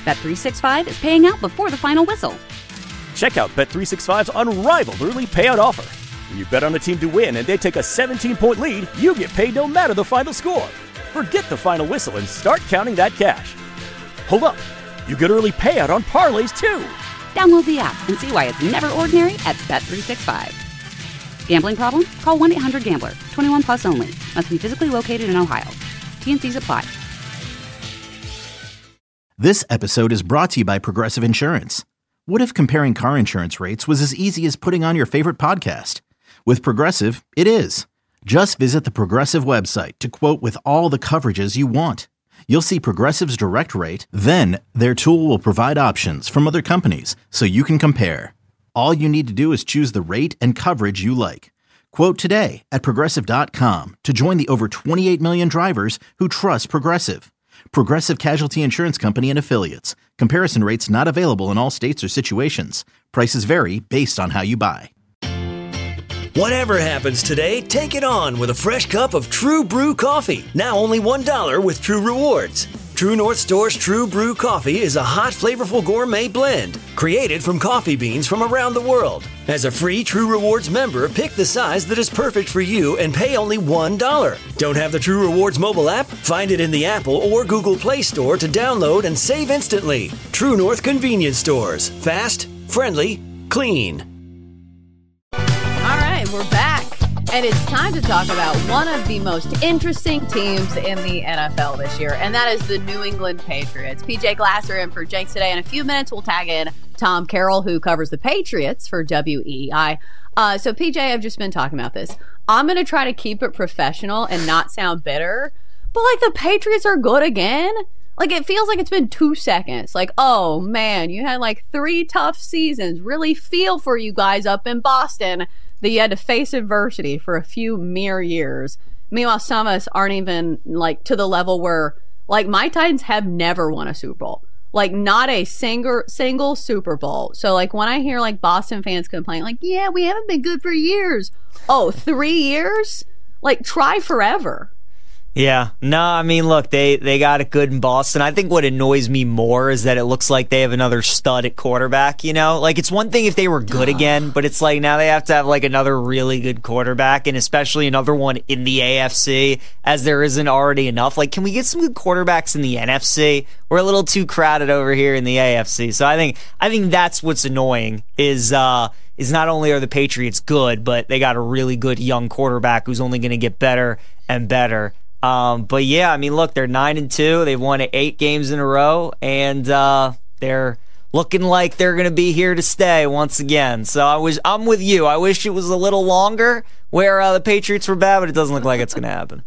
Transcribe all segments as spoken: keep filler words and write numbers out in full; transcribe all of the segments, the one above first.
Bet three sixty-five is paying out before the final whistle. Check out Bet three sixty-five's unrivaled early payout offer. When you bet on a team to win and they take a seventeen-point lead, you get paid no matter the final score. Forget the final whistle and start counting that cash. Hold up. You get early payout on parlays, too. Download the app and see why it's never ordinary at Bet three sixty-five. Gambling problem? Call one eight hundred gambler. twenty-one plus only. Must be physically located in Ohio. T N Cs apply. This episode is brought to you by Progressive Insurance. What if comparing car insurance rates was as easy as putting on your favorite podcast? With Progressive, it is. Just visit the Progressive website to quote with all the coverages you want. You'll see Progressive's direct rate, then their tool will provide options from other companies so you can compare. All you need to do is choose the rate and coverage you like. Quote today at Progressive dot com to join the over twenty-eight million drivers who trust Progressive. Progressive Casualty Insurance Company and Affiliates. Comparison rates not available in all states or situations. Prices vary based on how you buy. Whatever happens today, take it on with a fresh cup of True Brew coffee. Now only one dollar with True Rewards. True North Store's True Brew coffee is a hot, flavorful gourmet blend created from coffee beans from around the world. As a free True Rewards member, pick the size that is perfect for you and pay only one dollar. Don't have the True Rewards mobile app? Find it in the Apple or Google Play Store to download and save instantly. True North Convenience Stores. Fast, friendly, clean. We're back, and it's time to talk about one of the most interesting teams in the N F L this year, and that is the New England Patriots. P J Glasser in for Jenks today. In a few minutes, we'll tag in Tom Carroll, who covers the Patriots for W E E I. Uh, so, P J, I've just been talking about this. I'm going to try to keep it professional and not sound bitter, but, like, the Patriots are good again? Like, it feels like it's been two seconds. Like, oh, man, you had, like, three tough seasons. Really feel for you guys up in Boston that you had to face adversity for a few mere years. Meanwhile, some of us aren't even, like, to the level where, like, my Titans have never won a Super Bowl. Like, not a single, single Super Bowl. So, like, when I hear, like, Boston fans complain, like, yeah, we haven't been good for years. Oh, three years? Like, try forever. Yeah. No, I mean, look, they, they got it good in Boston. I think what annoys me more is that it looks like they have another stud at quarterback, you know? Like, it's one thing if they were good again, but it's like now they have to have, like, another really good quarterback, and especially another one in the A F C, as there isn't already enough. Like, can we get some good quarterbacks in the N F C? We're a little too crowded over here in the A F C. So I think I think that's what's annoying is uh, is not only are the Patriots good, but they got a really good young quarterback who's only going to get better and better. Um, but yeah, I mean, look, they're nine and two. They've won eight games in a row, and uh, they're looking like they're going to be here to stay once again. So I was, I'm with you. I wish it was a little longer where uh, the Patriots were bad, but it doesn't look like it's going to happen.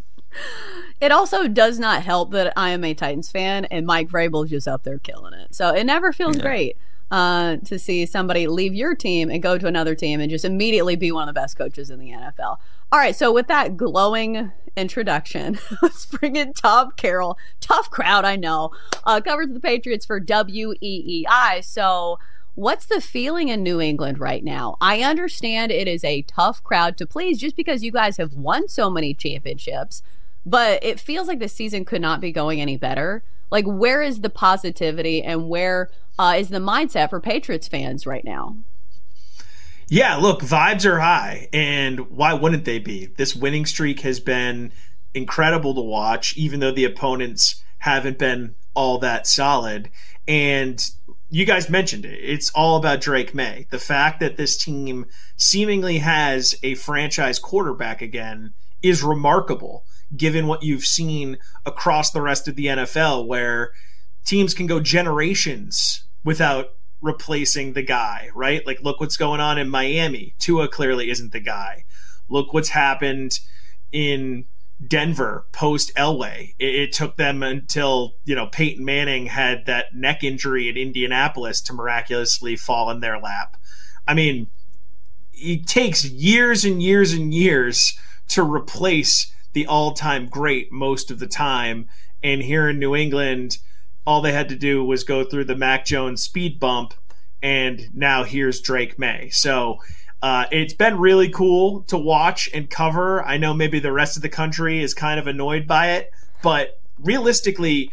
It also does not help that I am a Titans fan, and Mike Vrabel's just up there killing it. So it never feels yeah. great uh, to see somebody leave your team and go to another team and just immediately be one of the best coaches in the N F L. All right, so with that glowing introduction, let's bring in Tom Carroll. Tough crowd, I know. Uh, covers the Patriots for W E E I. So what's the feeling in New England right now? I understand it is a tough crowd to please just because you guys have won so many championships, but it feels like the season could not be going any better. Like, where is the positivity and where uh, is the mindset for Patriots fans right now? Yeah, look, vibes are high, and why wouldn't they be? This winning streak has been incredible to watch, even though the opponents haven't been all that solid. And you guys mentioned it. It's all about Drake May. The fact that this team seemingly has a franchise quarterback again is remarkable, given what you've seen across the rest of the N F L, where teams can go generations without replacing the guy, right? Like, look what's going on in Miami. Tua clearly isn't the guy. Look what's happened in Denver post Elway. It, it took them until, you know, Peyton Manning had that neck injury in Indianapolis to miraculously fall in their lap. I mean, it takes years and years and years to replace the all-time great most of the time. And here in New England, all they had to do was go through the Mac Jones speed bump, and now here's Drake May. So uh, it's been really cool to watch and cover. I know maybe the rest of the country is kind of annoyed by it, but realistically,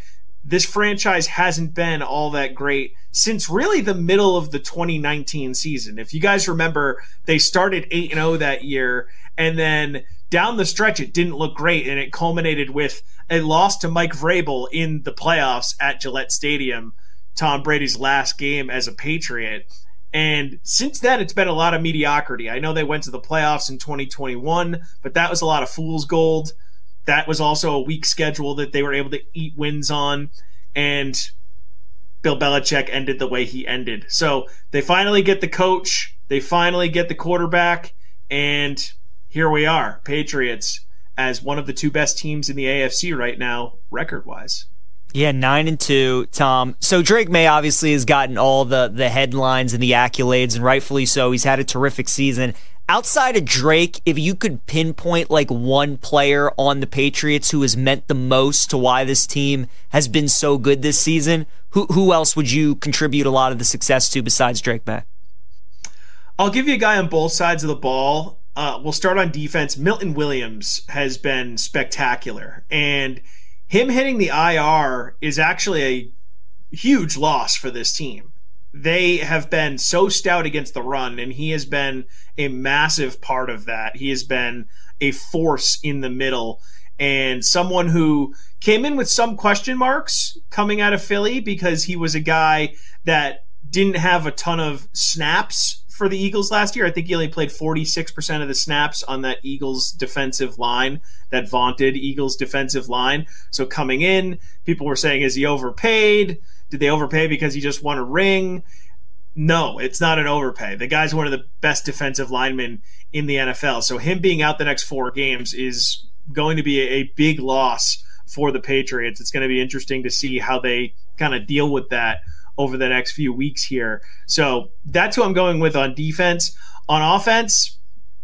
this franchise hasn't been all that great since really the middle of the twenty nineteen season. If you guys remember, they started eight and oh that year, and then down the stretch it didn't look great, and it culminated with a loss to Mike Vrabel in the playoffs at Gillette Stadium, Tom Brady's last game as a Patriot. And since then, it's been a lot of mediocrity. I know they went to the playoffs in twenty twenty-one, but that was a lot of fool's gold. That was also a weak schedule that they were able to eat wins on. And Bill Belichick ended the way he ended. So they finally get the coach. They finally get the quarterback. And here we are, Patriots, as one of the two best teams in the A F C right now, record-wise. Yeah, nine and two, Tom. So Drake May obviously has gotten all the, the headlines and the accolades, and rightfully so. He's had a terrific season. Outside of Drake, if you could pinpoint like one player on the Patriots who has meant the most to why this team has been so good this season, who who else would you contribute a lot of the success to besides Drake May? I'll give you a guy on both sides of the ball. Uh, we'll start on defense. Milton Williams has been spectacular, and him hitting the I R is actually a huge loss for this team. They have been so stout against the run, and he has been a massive part of that. He has been a force in the middle, and someone who came in with some question marks coming out of Philly because he was a guy that didn't have a ton of snaps for the Eagles last year. I think he only played forty-six percent of the snaps on that Eagles defensive line, that vaunted Eagles defensive line. So coming in, people were saying, is he overpaid? Did they overpay because he just won a ring? No, it's not an overpay. The guy's one of the best defensive linemen in the N F L. So him being out the next four games is going to be a big loss for the Patriots. It's going to be interesting to see how they kind of deal with that over the next few weeks here. So that's who I'm going with on defense. On offense,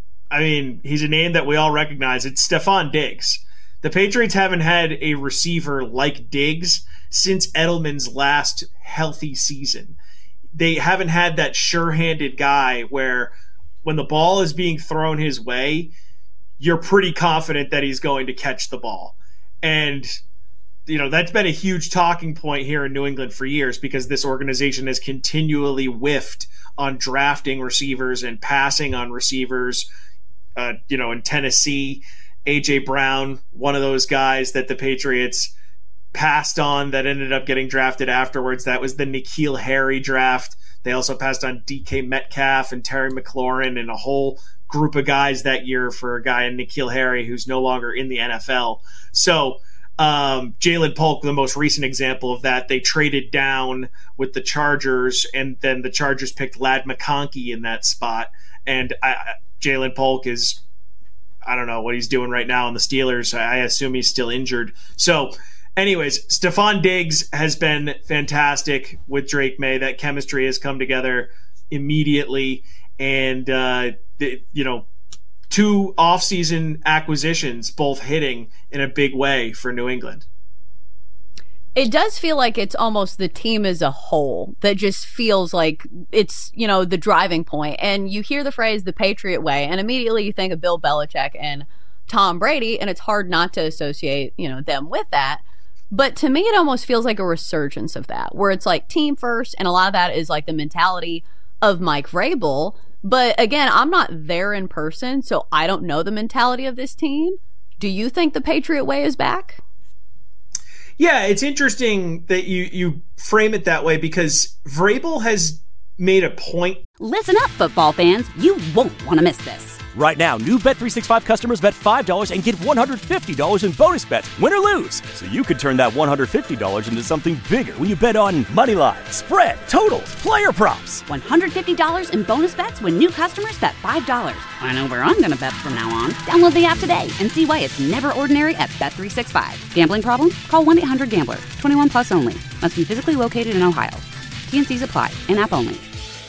I mean, he's a name that we all recognize. It's Stephon Diggs. The Patriots haven't had a receiver like Diggs since Edelman's last healthy season. They haven't had that sure-handed guy where when the ball is being thrown his way, you're pretty confident that he's going to catch the ball. And you know, that's been a huge talking point here in New England for years because this organization has continually whiffed on drafting receivers and passing on receivers. Uh, you know, in Tennessee, A J Brown, one of those guys that the Patriots passed on that ended up getting drafted afterwards. That was the N'Keal Harry draft. They also passed on D K Metcalf and Terry McLaurin and a whole group of guys that year for a guy in N'Keal Harry who's no longer in the N F L. So um, Jalen Polk, the most recent example of that, they traded down with the Chargers, and then the Chargers picked Ladd McConkey in that spot. And I, Jalen Polk is, I don't know what he's doing right now in the Steelers. I assume he's still injured. So anyways, Stephon Diggs has been fantastic with Drake May. That chemistry has come together immediately. And, uh, the, you know, two offseason acquisitions, both hitting in a big way for New England. It does feel like it's almost the team as a whole that just feels like it's, you know, the driving point. And you hear the phrase the Patriot way, and immediately you think of Bill Belichick and Tom Brady, and it's hard not to associate, you know, them with that. But to me, it almost feels like a resurgence of that, where it's like team first, and a lot of that is like the mentality of Mike Vrabel. But again, I'm not there in person, so I don't know the mentality of this team. Do you think the Patriot way is back? Yeah, it's interesting that you, you frame it that way because Vrabel has made a point. Listen up, football fans. You won't want to miss this. Right now, new Bet three sixty-five customers bet five dollars and get one hundred fifty dollars in bonus bets, win or lose. So you could turn that one hundred fifty dollars into something bigger when you bet on money line, spread, totals, player props. one hundred fifty dollars in bonus bets when new customers bet five dollars. I know where I'm going to bet from now on. Download the app today and see why it's never ordinary at Bet three sixty-five. Gambling problem? Call one eight hundred gambler. twenty-one plus only. Must be physically located in Ohio. T N Cs apply. In-app only.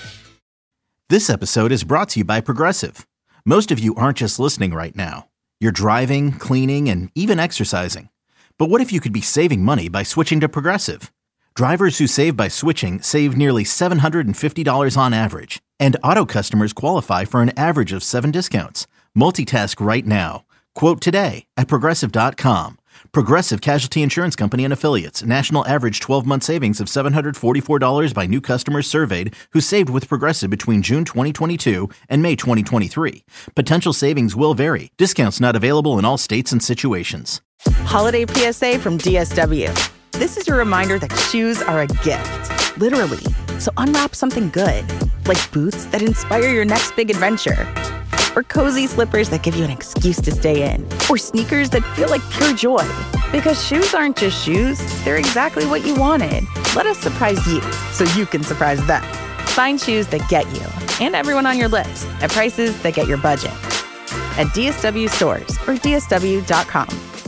This episode is brought to you by Progressive. Most of you aren't just listening right now. You're driving, cleaning, and even exercising. But what if you could be saving money by switching to Progressive? Drivers who save by switching save nearly seven hundred fifty dollars on average. And auto customers qualify for an average of seven discounts. Multitask right now. Quote today at Progressive dot com. Progressive Casualty Insurance Company and Affiliates. National average twelve-month savings of seven hundred forty-four dollars by new customers surveyed who saved with Progressive between June twenty twenty-two and May twenty twenty-three. Potential savings will vary. Discounts not available in all states and situations. Holiday P S A from D S W. This is your reminder that shoes are a gift, literally. So unwrap something good, like boots that inspire your next big adventure, or cozy slippers that give you an excuse to stay in, or sneakers that feel like pure joy. Because shoes aren't just shoes, they're exactly what you wanted. Let us surprise you so you can surprise them. Find shoes that get you and everyone on your list at prices that get your budget at D S W stores or D S W dot com.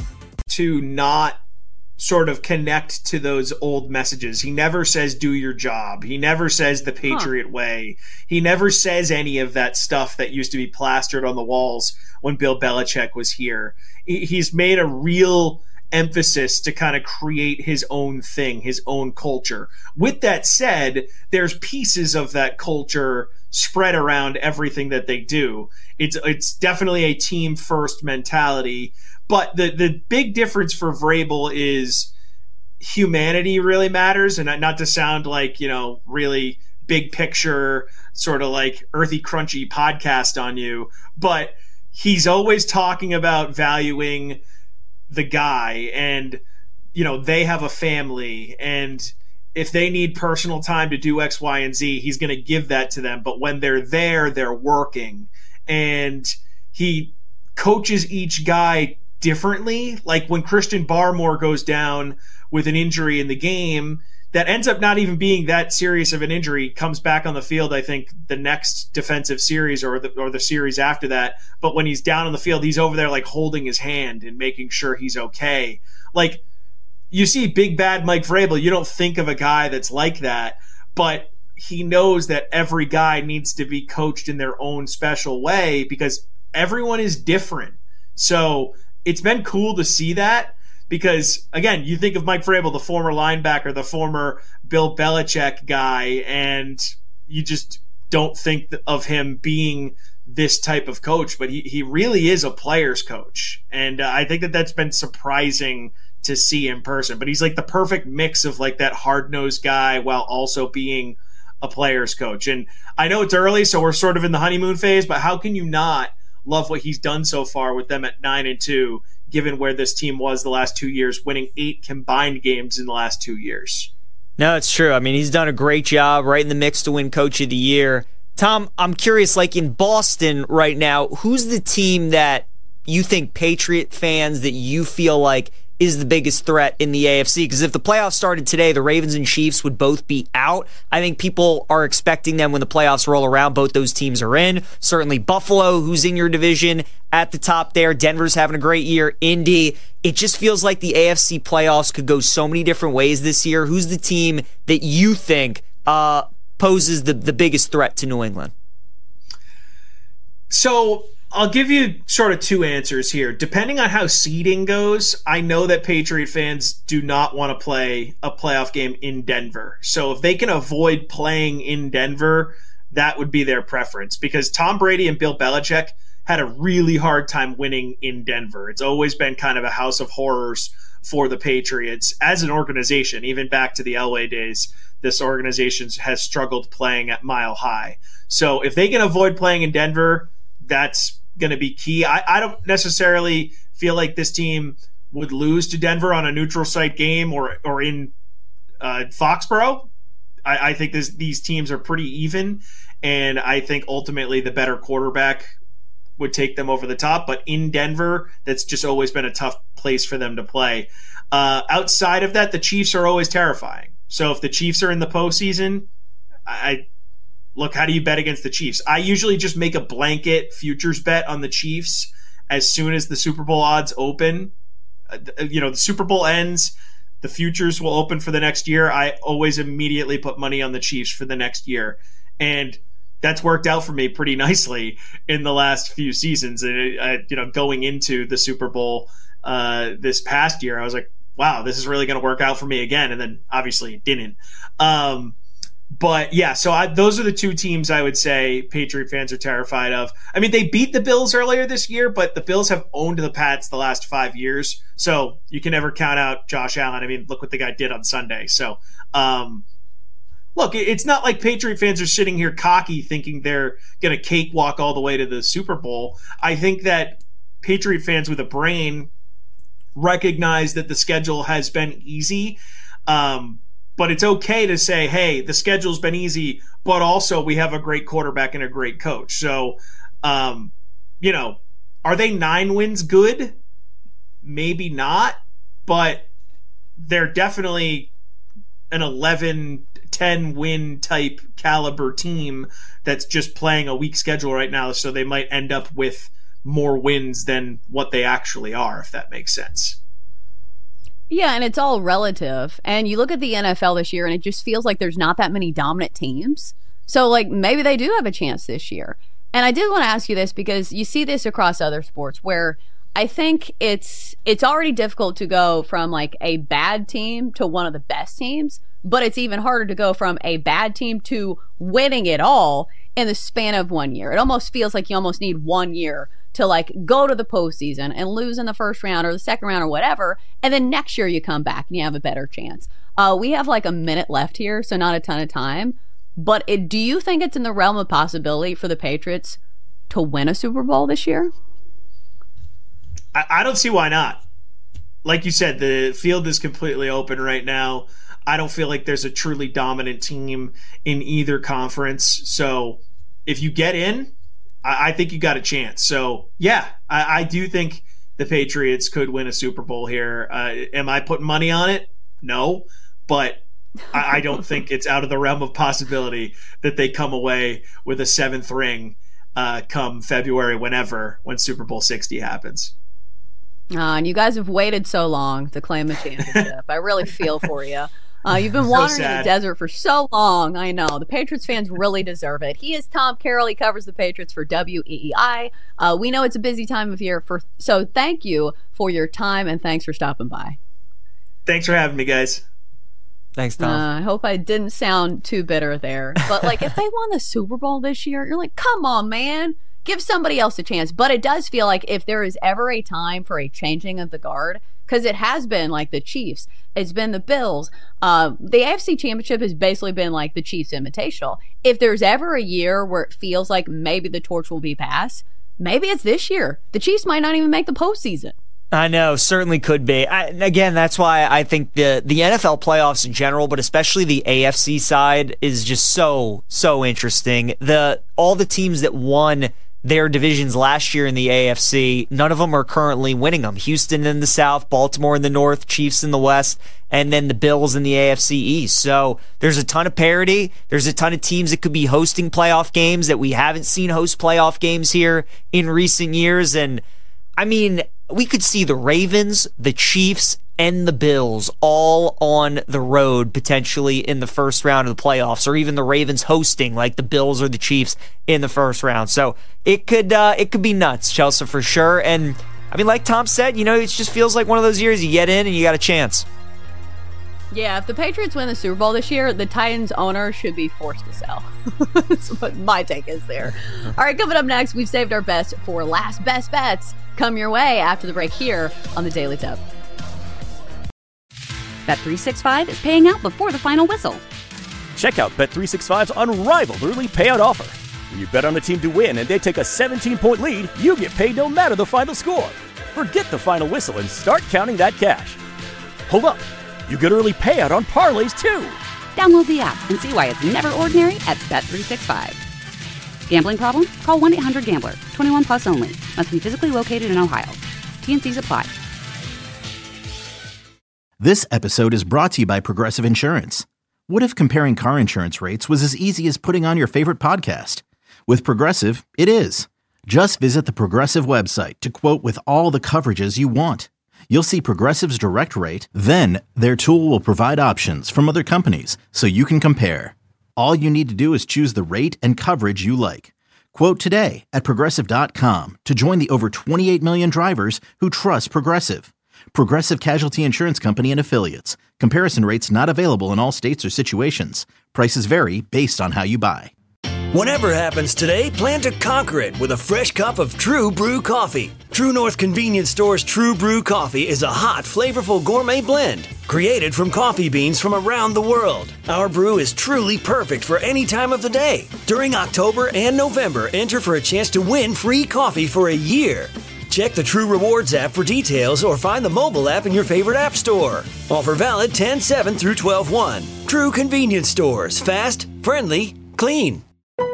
To not sort of connect to those old messages. He never says do your job. He never says the Patriot huh. way. He never says any of that stuff that used to be plastered on the walls when Bill Belichick was here. He's made a real emphasis to kind of create his own thing, his own culture. With that said, there's pieces of that culture spread around everything that they do. It's it's definitely a team first mentality. But the, the big difference for Vrabel is humanity really matters, and not to sound like, you know, really big picture, sort of like earthy, crunchy podcast on you, but he's always talking about valuing the guy, and, you know, they have a family, and if they need personal time to do X, Y, and Z, he's going to give that to them. But when they're there, they're working, and he coaches each guy differently. Like when Christian Barmore goes down with an injury in the game that ends up not even being that serious of an injury, comes back on the field, I think, the next defensive series or the or the series after that. But when he's down on the field, he's over there like holding his hand and making sure he's okay. Like, you see big bad Mike Vrabel, you don't think of a guy that's like that, but he knows that every guy needs to be coached in their own special way because everyone is different. So it's been cool to see that because, again, you think of Mike Vrabel, the former linebacker, the former Bill Belichick guy, and you just don't think of him being this type of coach, but he, he really is a player's coach. And uh, I think that that's been surprising to see in person. But he's like the perfect mix of like that hard-nosed guy while also being a player's coach. And I know it's early, so we're sort of in the honeymoon phase, but how can you not love what he's done so far with them at nine and two, given where this team was the last two years, winning eight combined games in the last two years. No, it's true. I mean, he's done a great job, right in the mix to win Coach of the Year. Tom, I'm curious, like in Boston right now, who's the team that you think Patriot fans that you feel like is the biggest threat in the A F C? Because if the playoffs started today, the Ravens and Chiefs would both be out. I think people are expecting them when the playoffs roll around. Both those teams are in. Certainly Buffalo, who's in your division, at the top there. Denver's having a great year. Indy. It just feels like the A F C playoffs could go so many different ways this year. Who's the team that you think uh, poses the, the biggest threat to New England? So I'll give you sort of two answers here. Depending on how seeding goes, I know that Patriot fans do not want to play a playoff game in Denver. So if they can avoid playing in Denver, that would be their preference. Because Tom Brady and Bill Belichick had a really hard time winning in Denver. It's always been kind of a house of horrors for the Patriots as an organization. Even back to the Elway days, this organization has struggled playing at Mile High. So if they can avoid playing in Denver, that's going to be key. I, I don't necessarily feel like this team would lose to Denver on a neutral site game or or in uh, Foxborough. I, I think this, these teams are pretty even, and I think ultimately the better quarterback would take them over the top. But in Denver, that's just always been a tough place for them to play. Uh, outside of that, the Chiefs are always terrifying. So if the Chiefs are in the postseason, I Look, how do you bet against the Chiefs? I usually just make a blanket futures bet on the Chiefs as soon as the Super Bowl odds open. Uh, you know, the Super Bowl ends, the futures will open for the next year. I always immediately put money on the Chiefs for the next year. And that's worked out for me pretty nicely in the last few seasons. And, uh, you know, going into the Super Bowl uh, this past year, I was like, wow, this is really going to work out for me again. And then obviously it didn't. Um, But yeah, so I, those are the two teams I would say Patriot fans are terrified of. I mean, they beat the Bills earlier this year, but the Bills have owned the Pats the last five years. So you can never count out Josh Allen. I mean, look what the guy did on Sunday. So, um, look, it's not like Patriot fans are sitting here cocky thinking they're going to cakewalk all the way to the Super Bowl. I think that Patriot fans with a brain recognize that the schedule has been easy. Um, But it's okay to say, hey, the schedule's been easy, but also we have a great quarterback and a great coach. So, um, you know, are they nine wins good? Maybe not, but they're definitely an eleven, ten win type caliber team that's just playing a weak schedule right now. So they might end up with more wins than what they actually are, if that makes sense. Yeah, and it's all relative. And you look at the N F L this year, and it just feels like there's not that many dominant teams. So, like, maybe they do have a chance this year. And I did want to ask you this because you see this across other sports where I think it's it's already difficult to go from, like, a bad team to one of the best teams, but it's even harder to go from a bad team to winning it all in the span of one year. It almost feels like you almost need one year to like go to the postseason and lose in the first round or the second round or whatever, and then next year you come back and you have a better chance. Uh, we have like a minute left here, so not a ton of time. But it, do you think it's in the realm of possibility for the Patriots to win a Super Bowl this year? I, I don't see why not. Like you said, the field is completely open right now. I don't feel like there's a truly dominant team in either conference. So if you get in, I think you got a chance. So, yeah, I, I do think the Patriots could win a Super Bowl here. Uh, am I putting money on it? No. But I, I don't think it's out of the realm of possibility that they come away with a seventh ring uh, come February, whenever, when Super Bowl sixty happens. Uh, and you guys have waited so long to claim a championship. I really feel for you. Uh, you've been wandering so in the desert for so long. I know. The Patriots fans really deserve it. He is Tom Carroll. He covers the Patriots for W E E I. Uh, we know it's a busy time of year, for so thank you for your time, and thanks for stopping by. Thanks for having me, guys. Thanks, Tom. Uh, I hope I didn't sound too bitter there. But, like, if they won the Super Bowl this year, you're like, come on, man. Give somebody else a chance. But it does feel like if there is ever a time for a changing of the guard, because it has been like the Chiefs, it's been the Bills. Uh, the A F C Championship has basically been like the Chiefs Invitational. If there's ever a year where it feels like maybe the torch will be passed, maybe it's this year. The Chiefs might not even make the postseason. I know, certainly could be. I, again, that's why I think the the N F L playoffs in general, but especially the A F C side, is just so so interesting. The all the teams that won their divisions last year in the A F C, none of them are currently winning them. Houston in the South, Baltimore in the North, Chiefs in the West, and then the Bills in the A F C East. So there's a ton of parity. There's a ton of teams that could be hosting playoff games that we haven't seen host playoff games here in recent years. And I mean, we could see the Ravens, the Chiefs, and the Bills all on the road potentially in the first round of the playoffs, or even the Ravens hosting like the Bills or the Chiefs in the first round. So it could uh, it could be nuts, Chelsea, for sure. And I mean, like Tom said, you know, it just feels like one of those years you get in and you got a chance. Yeah, if the Patriots win the Super Bowl this year, the Titans owner should be forced to sell. That's what my take is there. All right, coming up next, we've saved our best for last best bets. Come your way after the break here on the Daily Tip. Bet three sixty-five is paying out before the final whistle. Check out Bet three sixty-five's unrivaled early payout offer. When you bet on a team to win and they take a seventeen-point lead, you get paid no matter the final score. Forget the final whistle and start counting that cash. Hold up. You get early payout on parlays, too. Download the app and see why it's never ordinary at Bet three sixty-five. Gambling problem? Call one eight hundred gambler. twenty-one plus only. Must be physically located in Ohio. T and C's apply. This episode is brought to you by Progressive Insurance. What if comparing car insurance rates was as easy as putting on your favorite podcast? With Progressive, it is. Just visit the Progressive website to quote with all the coverages you want. You'll see Progressive's direct rate, then their tool will provide options from other companies so you can compare. All you need to do is choose the rate and coverage you like. Quote today at Progressive dot com to join the over twenty-eight million drivers who trust Progressive. Progressive Casualty Insurance Company and Affiliates. Comparison rates not available in all states or situations. Prices vary based on how you buy. Whatever happens today, plan to conquer it with a fresh cup of True Brew coffee. True North Convenience Store's True Brew coffee is a hot, flavorful gourmet blend created from coffee beans from around the world. Our brew is truly perfect for any time of the day. During October and November, enter for a chance to win free coffee for a year. Check the True Rewards app for details or find the mobile app in your favorite app store. Offer valid ten seven through twelve one. True Convenience Stores. Fast, friendly, clean.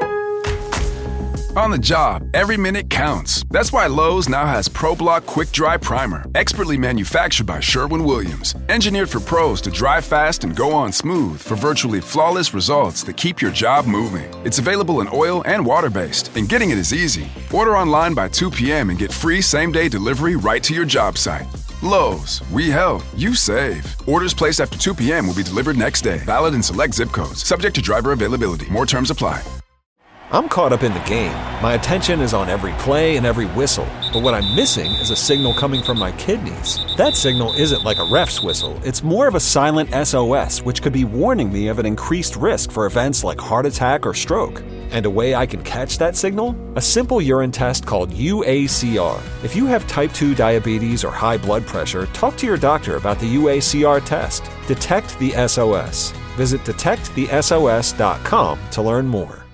On the job, every minute counts. That's why Lowe's now has ProBlock Quick Dry Primer, expertly manufactured by Sherwin-Williams. Engineered for pros to dry fast and go on smooth for virtually flawless results that keep your job moving. It's available in oil and water-based, and getting it is easy. Order online by two p.m. and get free same-day delivery right to your job site. Lowe's, we help, you save. Orders placed after two p.m. will be delivered next day. Valid in select zip codes. Subject to driver availability. More terms apply. I'm caught up in the game. My attention is on every play and every whistle. But what I'm missing is a signal coming from my kidneys. That signal isn't like a ref's whistle. It's more of a silent S O S, which could be warning me of an increased risk for events like heart attack or stroke. And a way I can catch that signal? A simple urine test called U A C R. If you have type two diabetes or high blood pressure, talk to your doctor about the U A C R test. Detect the S O S. Visit detect the S O S dot com to learn more.